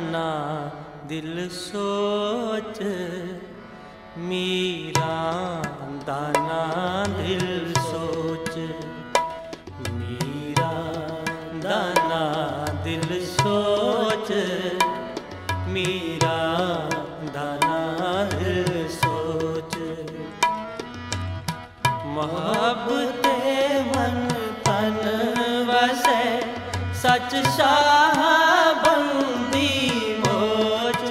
दाना दिल सोच, मीरा दाना दिल सोच, मीरा दाना दिल सोच, मीरा दाना दिल सोच। मोहब्बते मन तन वसे, सच शाह बंदी मोच।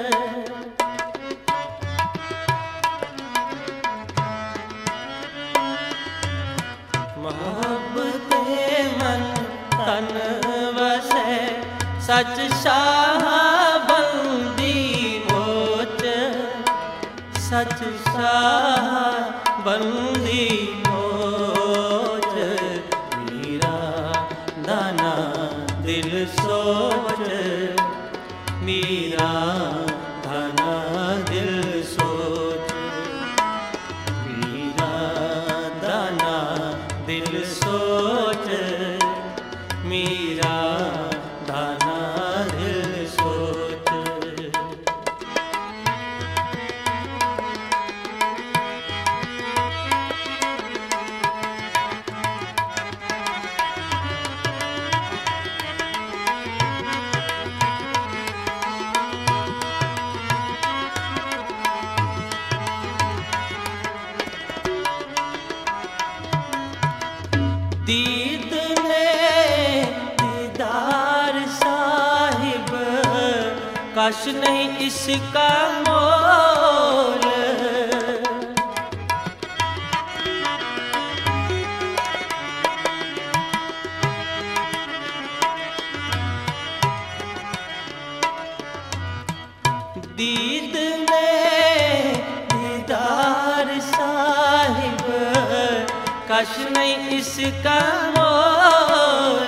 मोहब्बते मन तन वसे, सच शाह बंदी मोच, सच शाह बंदी मोच। मीरा दाना दिल सोच, मीरा दाना दिल सोच, मीरा दाना दिल सोच, मीरा दाना दिल सोच। दीद ने दीदार साहिब, कश नहीं इसका मोल। दीद ने दीदार साहिब, कश नहीं इसका मोल।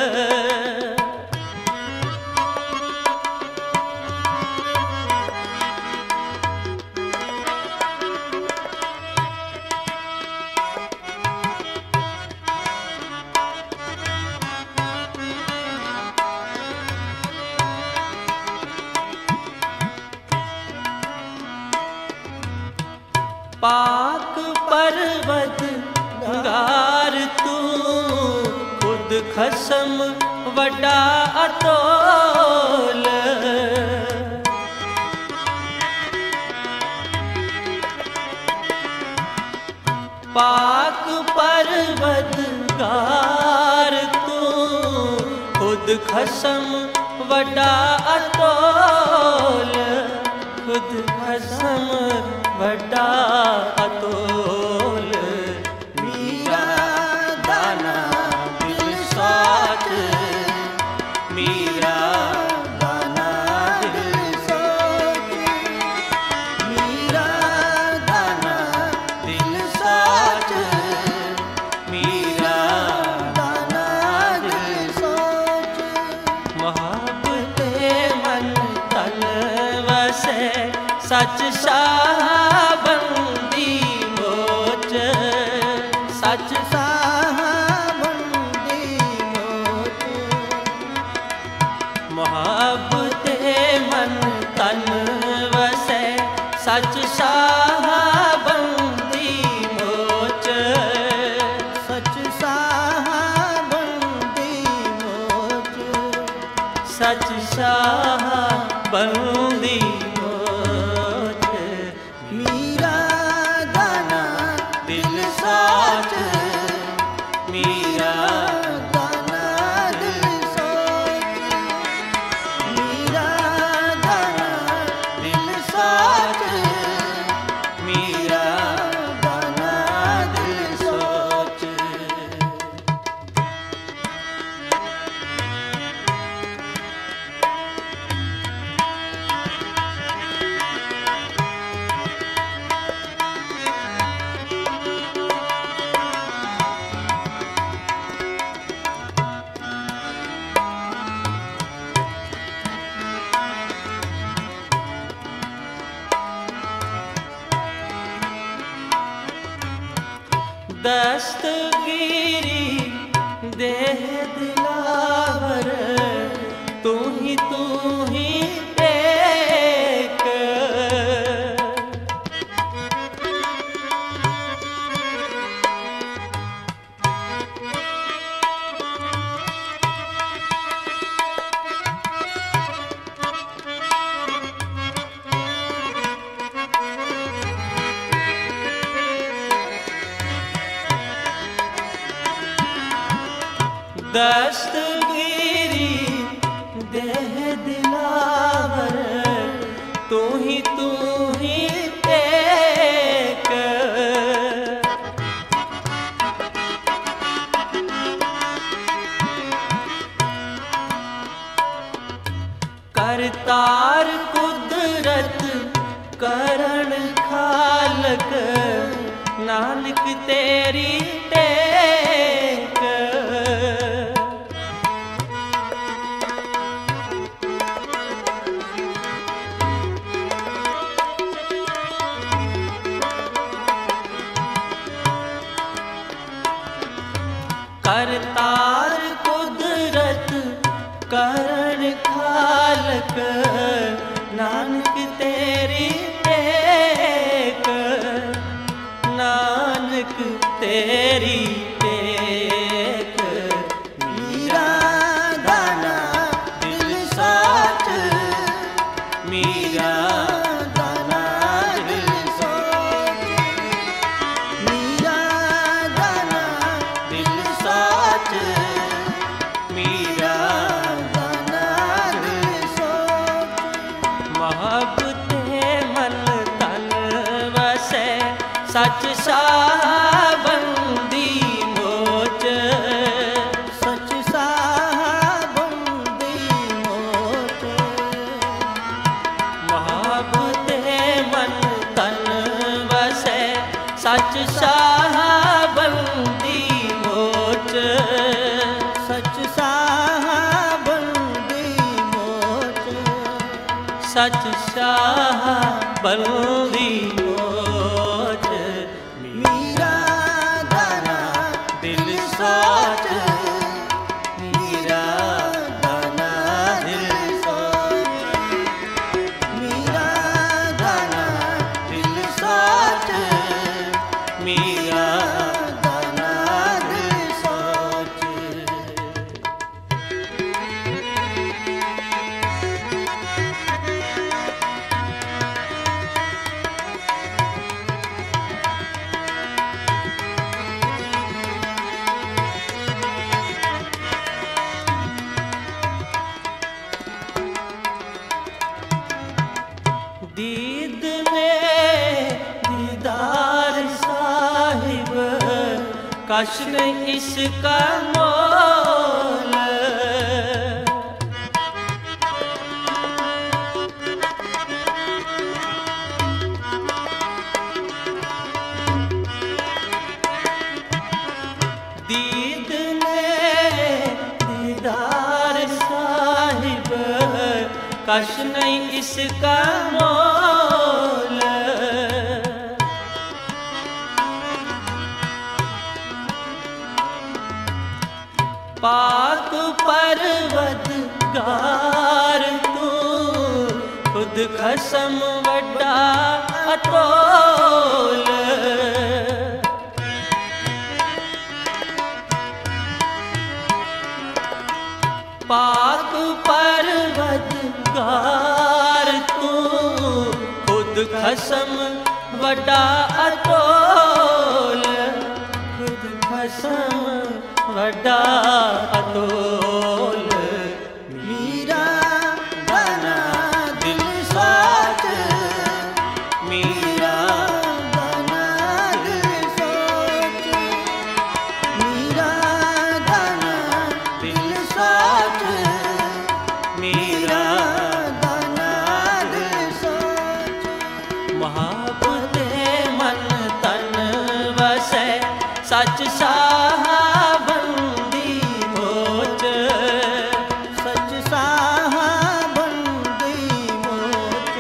पाक पर्वत गार तू, खुद खसम वड्डा अतोल। पाक पर्वत गार तू, खुद खसम वड्डा अतोल, खुद खसम वड्डा अतोल। मीरा दाना दिल सोच, मीरा दाना दिल सोच, मीरा दाना दिल सोच, मीरा दाना दिल सोच। मोहब्बते मन तन वसे, सच शाह बंदी मोच, सच शाह बंदी मोच। मोहब्बते मन तन वसे, सच शाह बंदी मोच, सच शाह बंदी मोच, सच शाह बंदी मोच। मीरा दाना दिल सोच, मीरा दाना दिल सोच, मीरा दाना दिल सोच, मीरा दाना दिल सोच। दस्तगीरी देह दिलावर, तू ही दस्तगीरी देह दिलावर तू ही एक। करतार कुदरत करण खालक नानक तेरी टेक। करतार कुदरत करण खालक नानक तेरी टेक। नानक तेरी टेक। मीरा दाना दिल सोच, मीरा दाना दिल सोच, मीरा दाना दिल सोच, मीरा दाना दिल सोच। मोहब्बते मन तन वसै सच साबंदी मोच। सच साबंदी मोच। मोहब्बते मन तन वसै सच साबंदी मोच। सच साबंदी मोच। सच साबंदी मोच। मीरा दाना दिल सोच, मीरा दाना दिल सोच, मीरा दाना दिल सोच, मीरा दाना दिल सोच। दीद में दीदार साहिब कश नहीं इसका मोल। दीद में दीदार साहिब कश नहीं इसका मोल। पाक परवदगार तू खुद खसम वड्डा अतोल। पाक परवदगार तू खुद खसम वड्डा अतोल। खुद खसम वड्डा अतोल। मीरा दाना दिल सोच, मीरा दाना दिल सोच, मीरा दाना दिल सोच, मीरा दाना दिल सोच। मोहब्बते मन तन वसै सच साबंदी मोच। सच साबंदी मोच।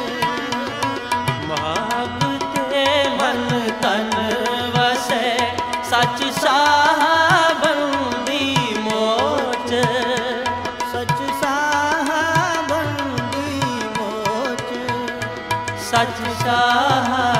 मोहब्बते मन तन वसै सच साबंदी मोच। सच साबंदी मोच। सच साबंदी